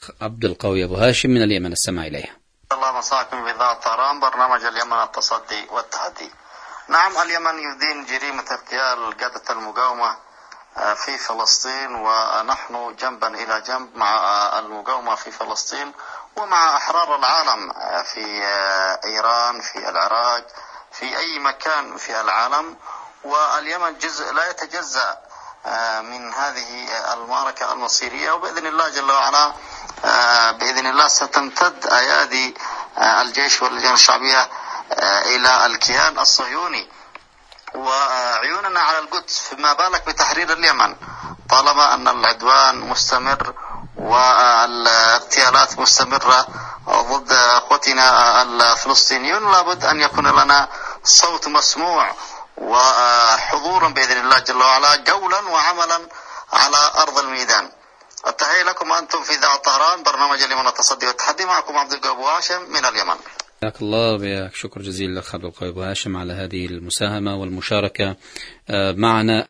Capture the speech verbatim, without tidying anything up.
الأخ عبد القوي أبو هاشم من اليمن، السماع إليها. الله مساكم بإذاعة طهران، برنامج اليمن التصدي والتحدي. نعم، اليمن يدين جريمة اغتيال قادة المقاومة في فلسطين، ونحن جنبا إلى جنب مع المقاومة في فلسطين ومع أحرار العالم في إيران، في العراق، في أي مكان في العالم. واليمن جزء لا يتجزأ من هذه المعركة المصيرية، وبإذن الله جل وعلا بإذن الله ستمتد أيادي الجيش واللجان الشعبية إلى الكيان الصهيوني، وعيوننا على القدس، فما بالك بتحرير اليمن طالما أن العدوان مستمر والاغتيالات مستمرة ضد أخوتنا الفلسطينيون. لابد أن يكون لنا صوت مسموع وحضورا بإذن الله جل وعلا، قولا وعملا على أرض الميدان. التحية لكم أنتم في إذاعة طهران، برنامج اليمن التصدي والتحدي، معكم عبد القوي أبو هاشم من اليمن. حياك الله، بك شكر جزيل لك عبد القوي أبو هاشم على هذه المساهمة والمشاركة معنا.